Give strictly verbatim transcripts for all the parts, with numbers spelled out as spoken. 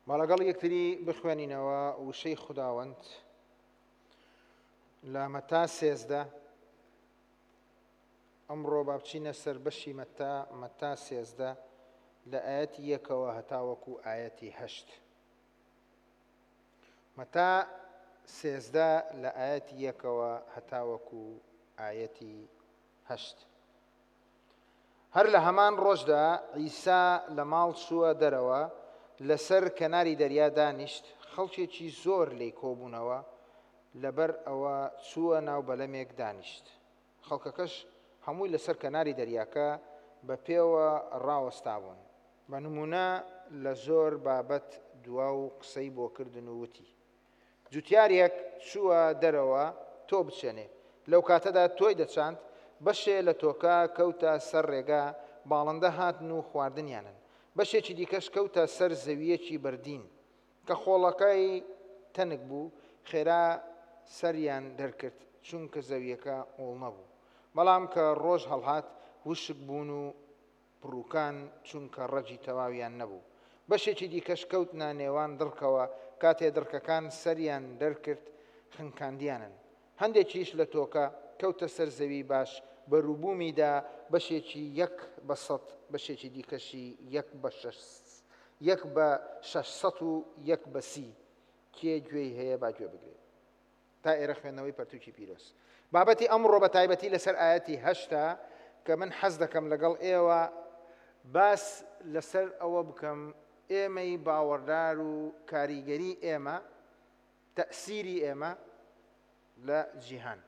مەڵەگەڵ یەکتری بخوێنینەوە وشەی خوداوەند لە مەتا سێزدە. ئەمڕۆ با بچینە سەر بەشی مەتا مەتا سێزدە لە ئاەتی یەکەوە هەتاوەکو ئاەتی هەشت. مەتا سێزدە لە ئاەتی یەکەوە هەتاوەکو ئاەتی هەشت. هەر لە هەمان ڕۆژدا عیسا لە ماڵ چووە دەرەوە، لەسەر کەناری دەریا دانیشت. خەڵکێکی زۆر لێی کۆبوونەوە، لەبەر ئەوە چووە ناو بەلەمێک دانیشت. خەڵکەکەش هەمووی لەسەر کەناری دەریاکە بە پێوە ڕاوەستا بوون. بە نمونە لە زۆر بابەت دوا و قسەی بۆ کردن و وتی: جوتیارێک چووە دەرەوە تۆ بچێنێ. لەو کاتەدا تۆی دەچاند، بەشێ لە تۆکە کەوتە سەر ڕێگا، باڵندە هاتن و خواردنیانن. بەشێکی دیکەش کەوتە سەر زەویەکی بەردین کە خۆڵەکەی تەنک بوو، خێرا سەریان دەرکرد چونکە زەویەکە ئۆڵ نەبوو. بەڵام کە ڕۆژ هەڵهات، وشک بوون و پڕووکان چونکە ڕەجی تەواویان نەبوو. بەشێکی دیکەش کەوتنە نێوان دڵکەوە، کاتێ دڕکەکان سەریان دەرکرد خنکاندیانن. هەندێکیش لە تۆکە کەوتە سەر زەوی باش، بە ڕووبوومیدا بەشێکی یەک بە سەد، بەشێکی دیکەشی یەک بە یەک بە شەش سەد و یەک بە سی. کێ گوێی هەیە با گوێ بگرێت. تا ئێرە خوێندنەوەی پەرتووکی پیرۆز. بابەتی ئەمڕۆ بە تایبەتی لەسەر ئاەتی هەشتا کە من حەز دەکەم لەگەڵ ئێوە باس لەسەر ئەوە بکەم ئێمەی باوەڕدار و کاریگەری ئێمە، تەئسیری ئێمە لە جیهان.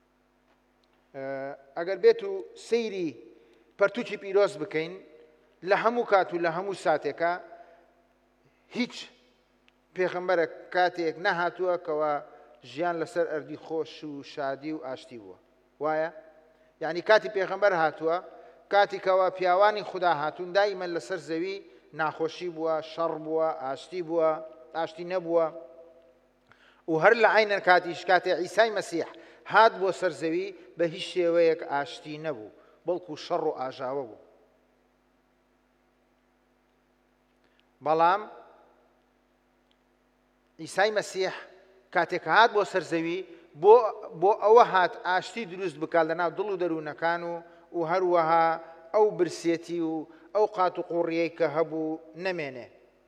ئەگەر بێت و سەیری پەرتووکی پیرۆز بکەین لە هەموو کات و لە هەموو ساتێکە، هیچ پێغەمبەرە کاتێک نەهاتووە کەوە ژیان لەسەر ئەردی خۆش و شادی و ئاشتی بووە. وایە؟ یعنی کاتی پێغەمبەر هاتووە، کاتی کەوە پیاوانی خوددا هاتوون، دایمەن لەسەر زەوی ناخۆشی بووە، شەڕ بووە، ئاشتی بووە، ئاشتی نەبووە. و هەر لە عینەن کاتیش کاتێ عیسای مەسیح هات بۆ سەر زەوی، بە هیچ شێوەیەک ئاشتی نەبوو، بەڵکو شەڕ و ئاژاوە بوو. بەڵام عیسای مەسیح کاتێک هات بۆ سەر زەوی، بۆ ئەوە هات ئاشتی دروست بکات لەناو دڵ و دەروونەکان و و هەروەها ئەو برسێتی و ئەو قات و قوڕیەی کە هەبوو نەمێنێ.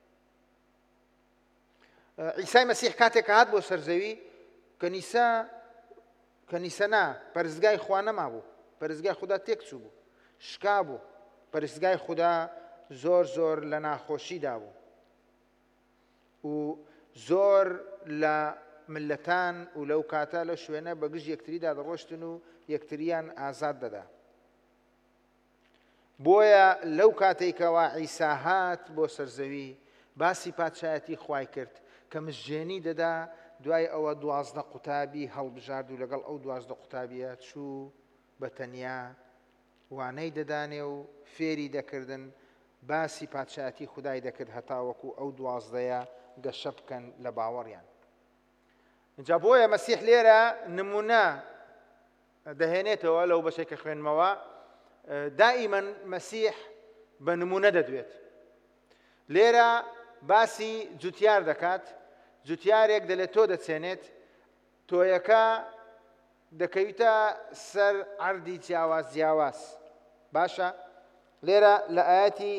عیسای مەسیح کاتێک هات بۆ سەر زەوی، کەنیسە کەنیسە نا پەرستگای خوا نەما بوو، پەرستگای خوددا تێک چوو بوو، شکا بوو. پەرستگای خوددا زۆر زۆر لە ناخۆشیدا بوو و زۆر لە ملەتان و لەو کاتە لە شوێنە بەگژ یەکتریدا دەڕۆشتن و یەکتریان ئازاد دەدا. بۆیە لەو کاتێکەوە عیسا هات بۆ سەرزەوی، باسی پادشایەتی خوای کرد کە مژێنی دەدا، دوای ئەوە دوازدە قوتابی هەڵبژارد و لەگەڵ ئەو دوازدە قوتابیە چوو بە تەنیا وانەی دەدانێ و فێری دەکردن، باسی پادشایەتی خودای دەکرد هەتاوەکو ئەو دوازدەیە گەشە بکەن لە باوەڕیان. اینجا بۆیە مەسیح لێرە نمونە دەهێنێتەوە لەو بەشێک کە خوێنمەوە. دائیمەن مەسیح بە نمونە دەدوێت. لێرە باسی جوتیار دەکات. جوتیارێک دەلێت تۆ دەچێنێت، تۆیەکە دەکەویتە سەر عەردی جیاواز جیاواز. باشە؟ لێرە لە ئاەتی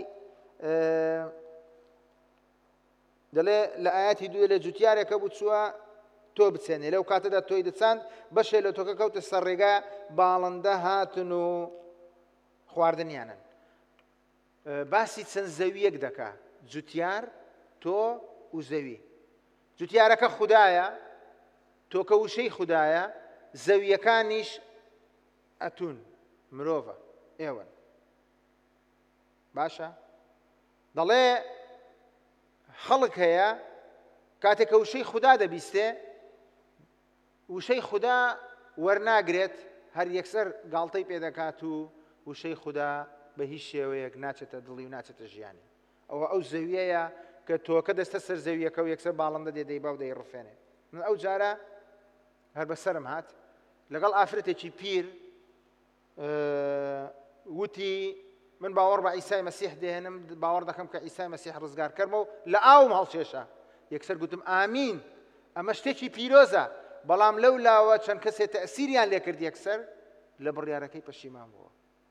دەڵێ لە ئاەتی دوێ لە جوتیارێکە بوو چووە تۆ بچێنێ. لەو کاتەدا تۆی دەچاند، بەشێ لە تۆکە کەوتە سەر ڕێگا، باڵندە هاتن و خواردنیانن. باسی چەند زەویەک دەکا: جوتیار، تۆ و زەوی. جوتیارەکە خودایە، تۆکە وشەی خودایە، زەویەکانیش ئەتون مرۆڤە، ئێوەن. باشە؟ دەڵێ خەڵک هەیە کاتێککە وشەی خوددا دەبیستێ، وشەی خوددا وەرناگرێت، هەر یەکسەر گاڵتەی پێدەکات و وشەی خوددا بە هیچ شێوەیەک ناچێتە دڵی و ناچێتە ژیانی. ئەوە ئەو زەویەیە کە تۆکە دەستە سەر زەویەکە و یەکسەر باڵندە دێ دەیبا و دەیڕفێنێ. من ئەو جارە هەر بەسەرم هات لەگەڵ ئافرەتێکی پیر، وتی من باوەڕ بە عیسای مەسیح دێنم باوەڕ دەکەم کە عیسای مەسیح ڕزگارکەرمە و لە ئاوم هەڵکێشا یەکسەر گوتم ئامین ئەمە شتێکی پیرۆزە بەڵام لەو لاوە چەند کەسێ تەئسیریان لێ کرد یەکسەر لە بڕیارەکەی پەشیمان بووە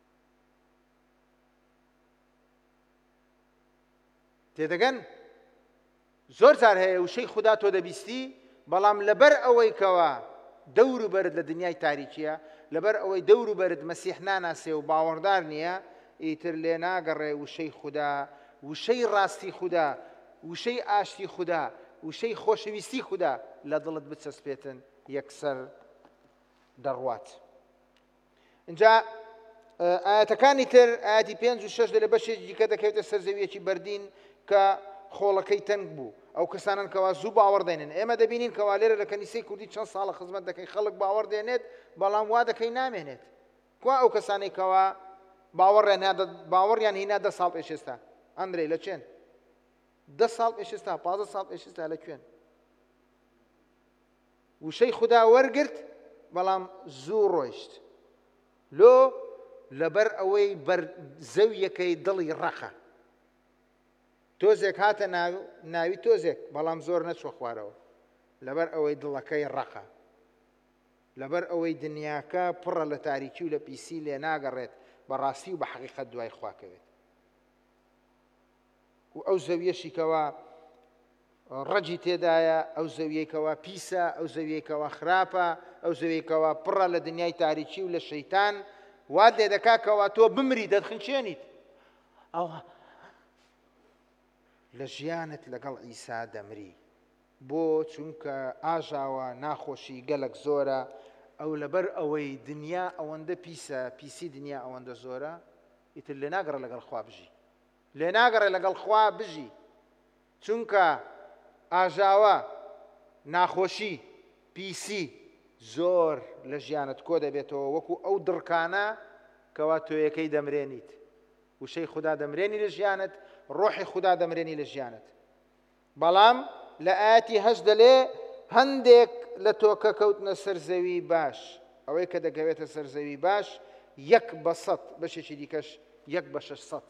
تێدەگەن زۆر جار هەیە وشەی خوددا تۆ دەبیستی بەڵام لەبەر ئەوەی کەوە دەور و بەرد لە دنیای تاریکیە لەبەر ئەوەی دەور و بەرد مەسیح ناناسێ و باوەڕدار نییە ئیتر لێ ناگەڕێ وشەی خوددا وشەی ڕاستی خوددا وشەی ئاشتی خوددا وشەی خۆشەویستی خوددا لە دڵت بچەسپێتن یەکسەر دەڕوات اینجا ئاەتەکانی تر ئاەتی پێنج و شەش لە بەشێکی دیکە دەکەوێتە سەر زەویەکی بەردین کە خۆڵەکەی تەنگ بوو ئەو کەسانن کەوا زوو باوەڕ دێنن ئێمە دەبینین کەوا لێرە لە کەنیسەی کوردی چەند ساڵە خزمەت دەکەین خەڵک باوەڕ دێنێت بەڵام وا دەکەی نامێنێت کوا ئەو کەسانەی کەوا باوەڕیان باوەڕیان هینا دە ساڵ پێش ئێستا ئەندرێ لە چێن دە ساڵ پێش ئێستا پازە ساڵ پێش ئێستا لەکوێن وشەی خوددا وەرگرت بەڵام زوو ڕۆیشت لۆ لەبەر ئەوەی بەر زەویەکەی دڵی ڕەخە تۆزێک هاتە ناوی تۆزێک بەڵام زۆر نەچوە خوارەوە لەبەر ئەوەی دڵەکەی ڕەخە لەبەر ئەوەی دنیاکە پڕە لە تاریکی و لە پیسی لێ ناگەڕێت بەڕاستی و بە حەقیقەت دوای خواکەوێت و ئەو زەویەشی کەوا ڕەجی تێدایە ئەو زەویەکەوە پیسە ئەو زەویەکەوە خراپە ئەو زەویەکەوە پڕە لە دنیای تاریکی و لە شەیتان وات لێ دەکاکەوە تۆ بمری دەتخنچێنیت ئەو لە ژیانت لەگەڵ ئیسا دەمری بۆ چونکە ئاژاوە ناخۆشی گەلک زۆرە ئەو لەبەر ئەوەی دنیا ئەوەندە پیسە پیسی دنیا ئەوەندە زۆرە ئیتر لێ ناگەڕە لەگەڵ خوا بژی لێ ناگەڕێ لەگەڵ خوا بژی چونکە ئاژاوە ناخۆشی پیسی زۆر لە ژیانت کۆ دەبێتەوە وەکو ئەو دڕکانە کەوا تۆیەکەی دەمرێنیت وشەی خوددا دەمرێنی لە ژیانت ڕۆحی خوددا دەمرێنی لە ژیانت بەڵام لە ئاەتی هەشت دەلێ هەندێک لە تۆکە کەوتنە سەر زەوی باش ئەوەی کە دەکەوێتە سەر زەوی باش یەک بە سەد بەشێکی دیکەش یەک بە شەش سەد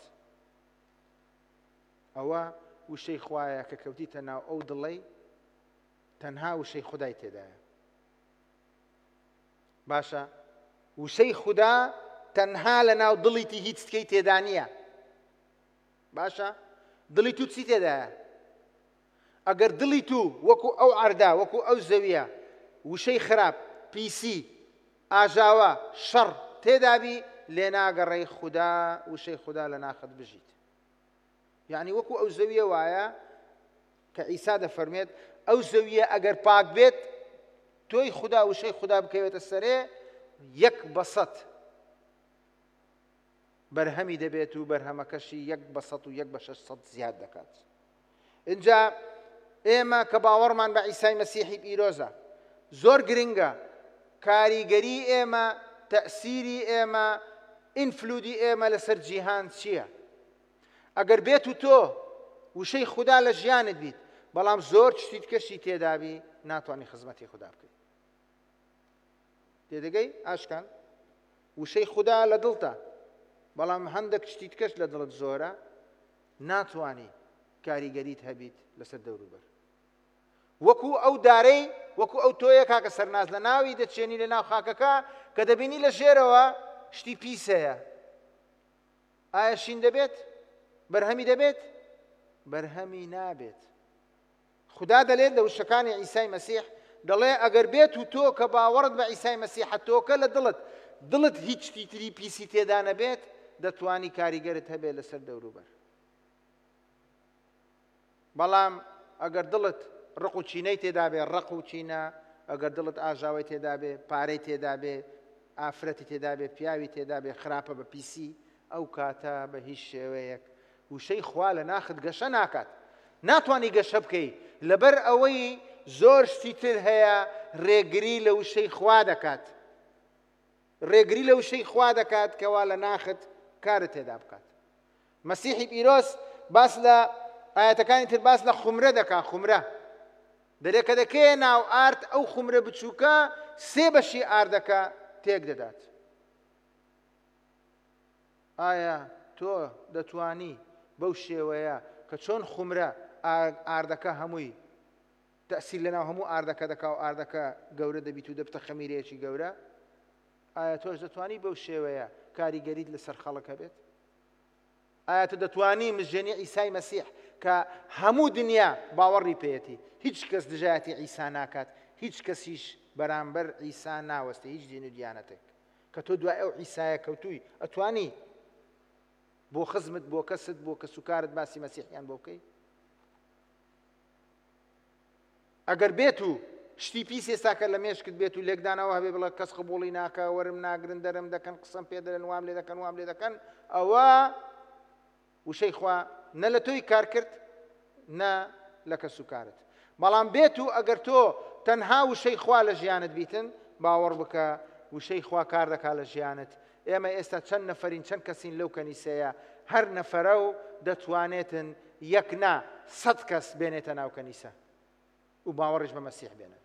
ئەوە وشەی خوایە کە کەوتیتە ناو ئەو دڵەی تەنها وشەی خودای تێدایە باشە وشەی خوددا تەنها لە ناو دڵیتی هیچ تکەی تێدا نییە باشە دڵی تو چی تێدایە ئەگەر دڵی تو وەکو ئەو عەردا وەکو ئەو زەویە وشەی خراپ پیسی ئاژاوە شەڕ تێدابی لێ ناگەڕێی خوددا وشەی خوددا لە ناخت بژیت یعنی وەکو ئەو زەویە وایە کە ئیسا دەفەرمێت ئەو زەویە ئەگەر پاک بێت تۆی خوددا وشەی خوددا بکەوێتە سەرێ یەک بە سەد بەرهەمی دەبێت و بەرهەمەکەشی یەک بە سەد و یەک بە شەش سەد زیاد دەکات اینجا ئێمە کە باوەڕمان بە عیسای مەسیحی پیرۆزە زۆر گرنگە کاریگەری ئێمە تەئسیری ئێمە ئینفلودی ئێمە لەسەر جیهان چییە ئەگەر بێت و تۆ وشەی خوددا لە ژیانت بیت بەڵام زۆر شتیت کەشی تێدابی ناتوانانی خزمەتی خوددا بکەیت تێدەگەی ئاشکان وشەی خوددا لە دڵتە بەڵام هەندێک شتیت کەش لە دڵت زۆرە ناتوانی کاریگەریت هەبیت لەسەر دەوروبەر وەکو ئەو دارەی وەکو ئەو تۆیە کاکە سەرناز لە ناوی دەچێنی لە ناو خاکەکە کە دەبینی لە ژێرەوە شتی پیسەیە ئایا شین دەبێت بەرهەمی دەبێت بەرهەمی نابێت خوددا دەڵێت لە وشەکانی عیسای مەسیح دەڵێ ئەگەر بێت و تۆ کە باوەڕت بە عیسای مەسیحە تۆکە لە دڵت دڵت هیچ شتی تری پیسی تێدا نەبێت دەتوانی کاریگەرت هەبێت لەسەر دەوروبەر بەڵام ئەگەر دڵت ڕق و چینەی تێدا بێ ڕق و چینە ئەگەر دڵت ئاژاوی تێدا بێ پارەی تێدا بێ ئافرەتی تێدا بێ پیاوی تێدا بێ خراپە بە پیسی ئەو کاتە بە هیچ شێوەیەک وشەی خوا لە ناخت گەشە ناکات ناتوانی گەشە بکەی لەبەر ئەوەی زۆر شتی تر هەیە ڕێگری لە وشەی خوا دەکات ڕێگری لە وشەی خوا دەکات کەوا لە ناخت کارت تێدا بکات مەسیحی پیرۆز باس لە ئاەتەکانی تر باس لە خومرە دەکات خومرە دەرێ کە دەکەیە ناو ئارد ئەو خومرە بچووکە سێ بەشی ئاردەکە تێک دەدات ئایا تۆ دەتوانی بەو شێوەیە کە چۆن خومرە ئاردەکە هەمووی تەسیر لەناو هەموو ئاردەکە دەکا و ئاردەکە گەورە دەبیت و دەبتە خەمیرەیەکی گەورە ئایا تۆش دەتوانی بەو شێوەیە کاریگەریت لەسەر خەڵکە بێت؟ ئایا تۆ دەتوانی مژێنی ئیسای مەسیح کە هەموو دنیا باوەڕی پێیەتی هیچ کەس دژایەتی ئیسا ناکات هیچ کەسیش بەرامبەر ئیسا ناوەستە هیچ دین و دیانەتێک کە تۆ دوای ئەو ئیسایە کەوتووی ئەتوانی بۆ خزمت بۆ کەست بۆ کەس و کارت باسی مەسیحیان بۆ بکەی؟ ئەگەر بێت و شتی پیس ئێستاکە لە مێشکت بێت و لێکدانەوە هەبێ بڵێ کەس قبوڵی ناکە وەرم ناگرن دەرم دەکەن قسەم پێ دەرن وام لێ دەکەن وام لێ دەکەن ئەوە وشەی خوا نە لە تۆی کار کرد نە لە کەس و کارت بەڵام بێت و ئەگەر تۆ تەنها وشەی خوا لە ژیانت بیتن باوەڕ بکە وشەی خوا کار دەکا لە ژیانت ئێمە ئێستا چەند نەفەرین چەند کەسین لەو کەنیسەیە هەر نەفەرە و دەتوانێتن یەک نا سەد کەس بێنێتە ناو کەنیسە و باوەڕش بە مەسیح بێنن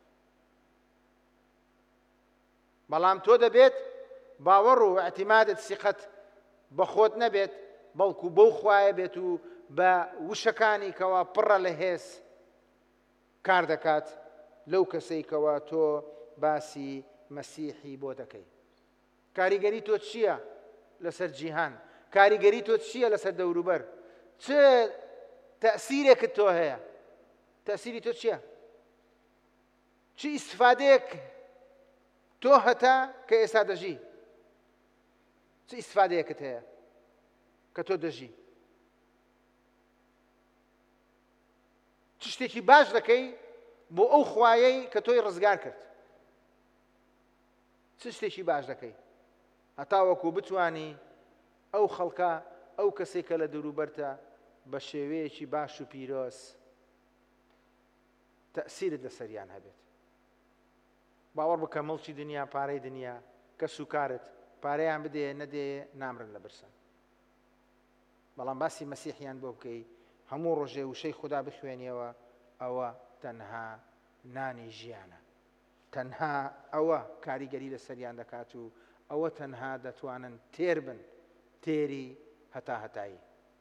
بەڵام تۆ دەبێت باوەڕ و ئەعتیمادت سیقەت بە خۆت نەبێت بەڵکو بەو خوایە بێت و بە وشەکانی کەوا پڕە لە هێز کار دەکات لەو کەسەی کەوا تۆ باسی مەسیحی بۆ دەکەی کاریگەری تۆ چییە لەسەر جیهان کاریگەری تۆ چییە لەسەر دەوروبەر چ تەسیرێکت تۆ هەیە تەسیری تۆ چییە چی ئیسفادەیەک تۆ هەتا کە ئێستا دەژی چ ئیسفادەیەکت هەیە کە تۆ دەژی چ شتێکی باش دەکەی بۆ ئەو خوایەی کە تۆی ڕزگار کرد چ شتێکی باش دەکەی هەتاوەکو بتوانی ئەو خەڵکە ئەو کەسێک کە لە دەوروبەرتە بە شێوەیەکی باش و پیرۆز تەسیرت لەسەریان هەبێت باوەڕ بکە مڵکی دنیا پارەی دنیا کەس و کارت پارەیان بدێ نەدێ نامرن لە برسە بەڵام باسی مەسیحیان بۆ بکەی هەموو ڕۆژێ وشەی خوددا بخوێنیەوە ئەوە تەنها نانی ژیانە تەنها ئەوە کاریگەری لەسەریان دەکات و ئەوە تەنها دەتوانن تێر بن تێری هەتا هەتایی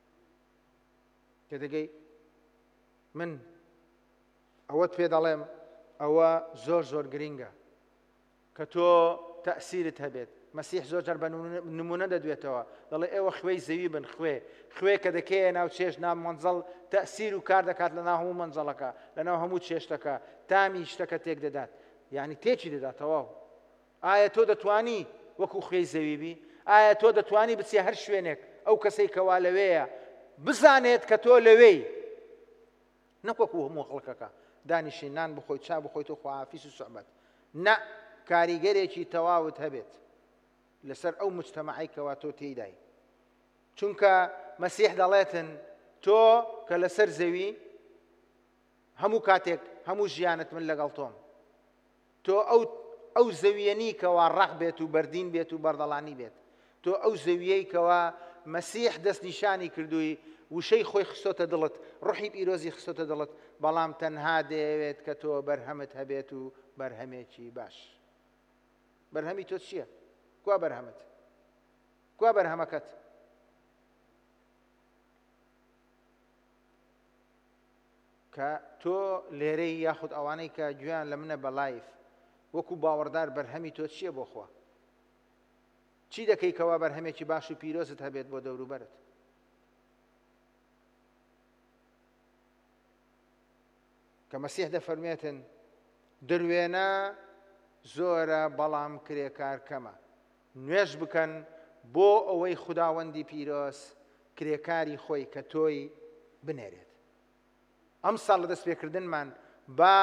کە دەگەی من ئەوەت پێ دەڵێم ئەوە زۆر زۆر گرینگە کە تۆ تەسیرت هەبێت مەسیح زۆر جار بە نمونە دەدوێتەوە دەڵێ ئێوە خوێی زەوی بن خوێ خوێ کە دەکەیە ناو چێش ناو مەنزەڵ تەسیر و کار دەکات لە ناو هەموو مەنزەڵەکە لە ناو هەموو چێشتەکە تامی شتەکە تێک دەدات یعنی تێکی دەداتەوە ئایا تۆ دەتوانی وەکو خوێی زەوی بی ئایا تۆ دەتوانی بچێ هەر شوێنێک ئەو کەسەی کەوا لەوەیە بزانێت کە تۆ لەوەی نەکوەکو هەموو خەڵکەکە دانیشی نان بخۆی چا بخۆیت و خواحافیز و سوحبەت نە کاریگەرێکی تەواوت هەبێت لەسەر ئەو مجتەمەعی کەوا تۆ تێیدای چونکە مەسیح دەڵێتن تۆ کە لەسەر زەوی هەموو کاتێک هەموو ژیانت من لەگەڵ تۆم تۆ ئەو ئەو زەویەنی کەوا ڕەق بێت و بەردین بێت و بەردەڵانی بێت تۆ ئەو زەویەی کەوا مەسیح دەست نیشانی کردووی وشەی خۆی خستۆتە دڵت ڕوحی پیرۆزی خستۆتە دڵت بەڵام تەنها دەیەوێت کە تۆ بەرهەمت هەبێت و بەرهەمێکی باش بەرهەمی تۆ چییە؟ کوا بەرهەمت؟ کوا بەرهەمەکەت؟ کە تۆ لێرەی یاخود ئەوانەی کە گویان لە منە بە لایف وەکو باوەڕدار بەرهەمی تۆ چییە بۆ خوا؟ چی دەکەی کەوا بەرهەمێکی باش و پیرۆزت هەبێت بۆ دەوروبەرت؟ کە مەسیح دەفەرمێتن دروێنە زۆرە بەڵام کرێکار کەمە نوێژ بکەن بۆ ئەوەی خوداوەندی پیرۆز کرێکاری خۆی کە تۆی بنێرێت ئەم ساڵ لە دەست پێکردنمان با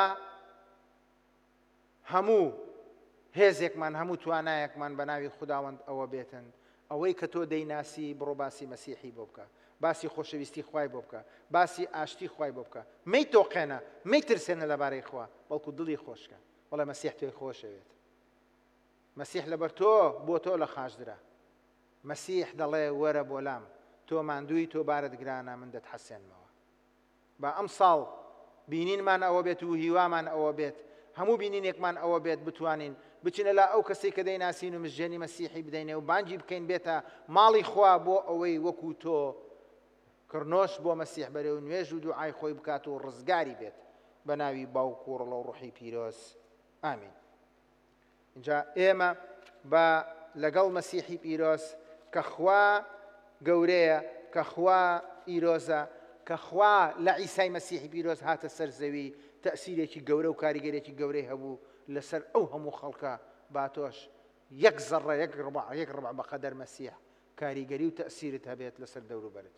هەموو هێزێکمان هەموو توانایەکمان بە ناوی خوداوەند ئەوە بێتن ئەوەی کە تۆ دەیناسی بڕۆ باسی مەسیحی بۆ بکە باسی خۆشەویستی خوای بۆ بکە باسی ئاشتی خوای بۆ بکە مەی تۆقێنە مەی ترسێنە لەبارەی خوا بەڵکو دڵی خۆشکە وەڵێ مەسیح تۆی خۆشەوێت مەسیح لەبەر تۆ بۆ تۆ لە خاشدرا مەسیح دەڵێ وەرە بۆ لام تۆ ماندووی تۆ بارت گرانە من دەتحەسێنمەوە با ئەم ساڵ بینینمان ئەوە بێت و هیوامان ئەوە بێت هەموو بینینێکمان ئەوە بێت بتوانین بچینە لا ئەو کەسێک کە دەیناسین و مزجێنی مەسیحی بدەینێ و بانگی بکەین بێتە ماڵی خوا بۆ ئەوەی وەکو تۆ کڕنۆش بۆ مەسیح بەرێ و نوێژ و دوعای خۆی بکات و ڕزگاری بێت بە ناوی باوک و ڕڵە و ڕوحی پیرۆز ئامین. اینجا ئێمە بە لەگەڵ مەسیحی پیرۆز کە خوا گەورەیە، کە خوا ئیرۆزە، کە خوا لە عیسای مەسیحی پیرۆز هاتە سەر زەوی تەسیرێکی گەورە و کاریگەرێکی گەورەی هەبوو لەسەر ئەو هەموو خەڵکە با تۆش یەک زەڕە یەک ڕبع یەک ڕبع بەقەدەر مەسیح کاریگەری و تەسیرت هەبێت لەسەر دەوروبەرت.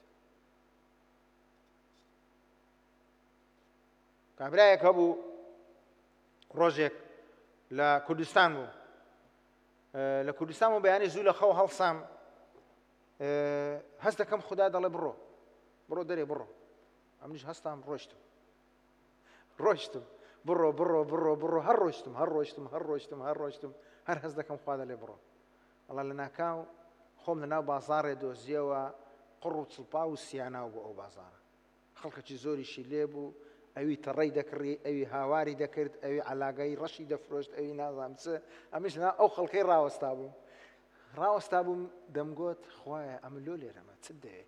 کابرایەک هەبوو ڕۆژێک لە کوردستان بوو، لە کوردستان و بەیانی زوو لە خەو هەڵسام، هەست دەکەم خوددا دەڵێ بڕۆ بڕۆ دەرێ بڕۆ، ئەمنیش هەستام ڕۆیشتم ڕۆیشتم بڕۆ بڕۆ بڕۆ بڕۆ هەر ڕۆیشتم هەر ڕۆیشتم هەر ڕۆیشتم هەر ڕۆیشتم هەر هەست دەکەم خوا دەڵێ بڕۆ. ئەڵا لە ناکاو خۆم لە ناو بازاڕێ دۆزیەوە قڕ و چڵپا و سیاناو بۆ ئەو بازاڕە، خەڵکەکی زۆریشی لێ بوو، ئەوی تەڕەی دەکڕی، ئەوی هاواری دەکرد، ئەوی عەلاگەی ڕەشی دەفرۆشت، ئەوی نازانم چ، ئەمیش ئەو خەڵکەی ڕاوەستا بووم ڕاوەستا بووم دەمگوت خوایە ئەمە لۆ لێرەمە چت دەوێت.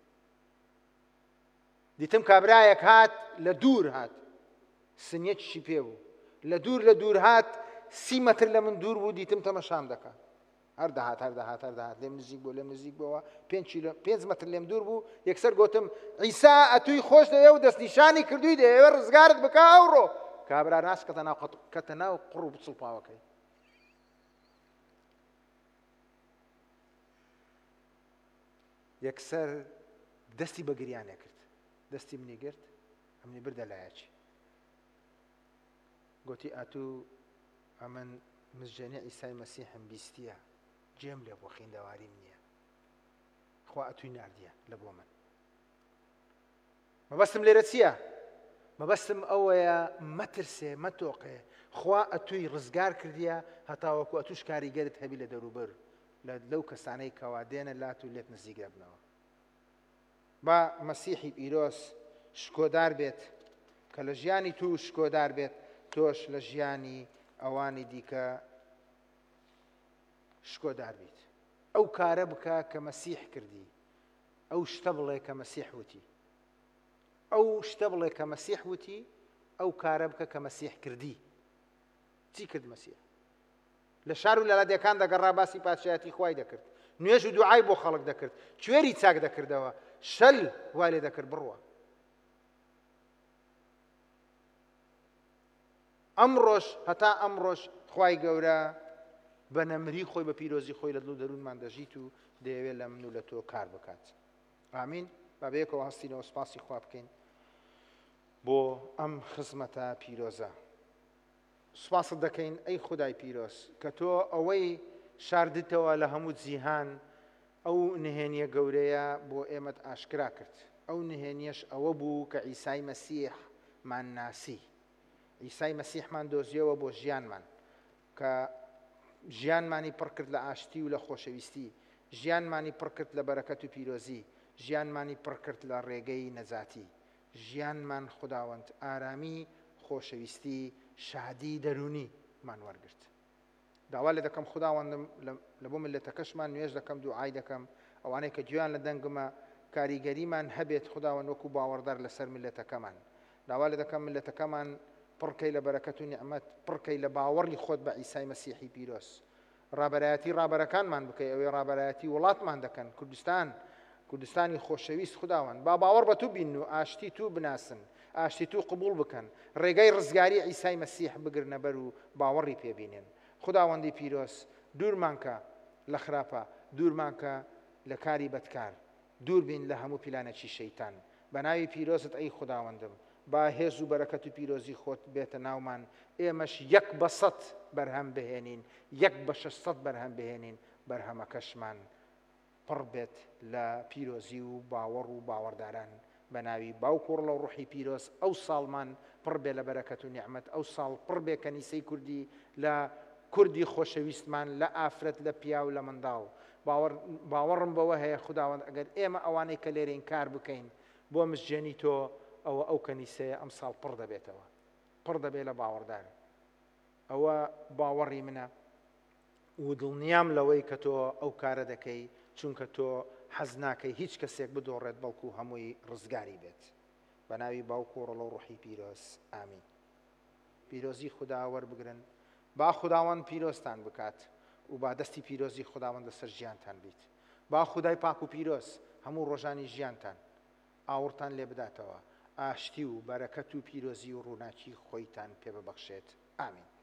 دیتم کابرایەک هات لە دوور هات، سنیەتیشی پێ بوو، لە دوور لە دوور هات، سی مەتر لە من دوور بوو، دیتم تەمەشام دەکات، هەر دەهات هەر دەهات هەر دەهات لێم نزیک بوو لێم نزیک بووەوە، پێنج مەتر لێم دوور بوو. یەکسەر گوتم عیسا ئەتووی خۆش دەوێ و دەستنیشانی کردووی دەوێ ڕزگارت بکە ئەوڕۆ. کابرا ناس کەتە ناو قڕ و بچڵپاوەکەی. یەکسەر دەستی بە گریانێ کرد، دەستی منی گرت، ئەمنی بردە لایەکی، گوتی ئاتوو ئەمن مزجێنی عیسای مەسیحم بیستیە، جێم لێ بۆ خیندەواریم نییە، خوا ئەتووی ناردیە لە بۆ من. مەبەستم لێرە چییە؟ مەبەستم ئەوەیە مەترسێ مەتۆقێ، خوا ئەتووی ڕزگار کردیە هەتاوەکو ئەتووش کاریگەرت هەبی لە دەوروبەر لەو کەسانەی کەوا دێنە لات و لێت نزیک دەبنەوە. با مەسیحی ئیرۆس شکۆدار بێت کە لە ژیانی تو شکۆدار بێت، تۆش لە ژیانی ئەوانی دیکە شکۆدار بیت. ئەو کارە بکە کە مەسیح کردی، ئەو شتە بڵێ کە مەسیح وتی، ئەو شتە بڵێ کە مەسیح وتی، ئەو کارە بکە کە مەسیح کردی. چی کرد مەسیح؟ لە شار و لە لادەکان دەگەڕا باسی پادشایەتی خوای دەکرد، نوێژ و دوعای بۆ خەڵک دەکرد، کوێری چاک دەکردەوە، شەل وا لێ دەکرد بڕوە. ئەمڕۆژ هەتا ئەمڕۆژ خوای گەورە بە نەمری خۆی بە پیرۆزی خۆی لە دڵ دەروونمان دەژیت و دەیەوێت لە من و لە تۆ کار بکات. ئامین. با بەیەکەوە هەستینەوە سوپاسی خوا بکەین بۆ ئەم خزمەتە پیرۆزە. سوپاست دەکەین ئەی خودای پیرۆز کە تۆ ئەوەی شاردتەوە لە هەموو جیهان، ئەو نهێنیە گەورەیە بۆ ئێمەت ئاشکرا کرد. ئەو نهێنیەش ئەوە بوو کە عیسای مەسیحمان ناسی، عیسای مەسیحمان دۆزیەوە بۆ ژیانمان، کە ژیانمانی پڕ کرد لە ئاشتی و لە خۆشەویستی، ژیانمانی پڕ کرد لە بەرەکەت و پیرۆزی، ژیانمانی پڕ کرد لە ڕێگەی نەجاتی، ژیانمان خوداوەند ئارامی، خۆشەویستی، شادی دەرونی مان وەرگرت. داوا لێ دەکەم خوداوەندم لە بۆ ملەتەکەشمان نوێژ دەکەم، دوعای دەکەم ئەوانەی کە گوێیان لە دەنگمە کاریگەریمان هەبێت خوداوەند وەکو باوەڕدار لەسەر ملەتەکەمان. داوا لێ دەکەم ملەتەکەمان پڕکەی لە بەرەکەت و نیعمەت، پڕکەی لە باوەڕی خۆت بە عیسای مەسیحی پیرۆز. ڕابەرایەتی ڕابەرەکانمان بکەی، ئەوەی ڕابەرایەتی وڵاتمان دەکەن، کوردستان کوردستانی خۆشەویست خوداوەند، با باوەڕ بە تو بین و ئاشتی تو بناسن، ئاشتی تو قبول بکەن، ڕێگەی ڕزگاری عیسای مەسیح بگرنە بەر و باوەڕی پێبینن. خوداوەندی پیرۆز دوورمان کە لە خراپە، دوورمان کە لە کاری بەدکار، دوور بین لە هەموو پیلانەکی شەیتان. بە ناوی پیرۆزت ئەی خوداوەندم با هێز و بەرەکەت و پیرۆزی خۆت بێتە ناومان، ئێمەش یەک بە سەد بەرهەم بهێنین، یەک بە شەشسەد بەرهەم بهێنین، بەرهەمەکەشمان پڕ بێت لە پیرۆزی و باوەڕ و باوەڕداران. بە ناوی باوک و ڕڵە و ڕوحی پیرۆز ئەو ساڵمان پڕ بێ لە بەرەکەت و نیعمەت، ئەو ساڵ پڕ بێ کەنیسەی کوردی لە کوردی خۆشەویستمان، لە ئافرەت، لە پیا و لە منداڵ. باوەڕم بەوە هەیە خوداوەند ئەگەر ئێمە ئەوانەی کە لێرەین کار بکەین بۆ مزجێنی تۆ، ئەوە ئەو کەنیسەیە ئەم ساڵ پڕ دەبێتەوە، پڕ دەبێت لە باوەڕدار. ئەوە باوەڕی منە و دڵنیام لەوەی کە تۆ ئەو کارە دەکەی چونکە تۆ حەز ناکەی هیچ کەسێک بدۆڕێت بەڵکو هەمووی ڕزگاری بێت بە ناوی باوکو و ڕۆڵە و ڕوحی پیرۆز ئامین. پیرۆزی خوددا وەربگرن با خوداوەند پیرۆزتان بکات و با دەستی پیرۆزی خوداوەند لەسەر ژیانتان بیت. با خودای پاک و پیرۆز هەموو ڕۆژانی ژیانتان ئاوڕتان لێ بداتەوە، ئاشتی و بەرەکەت و پیرۆزی و ڕووناکی خۆیتان پێ ببەخشێت ئامین.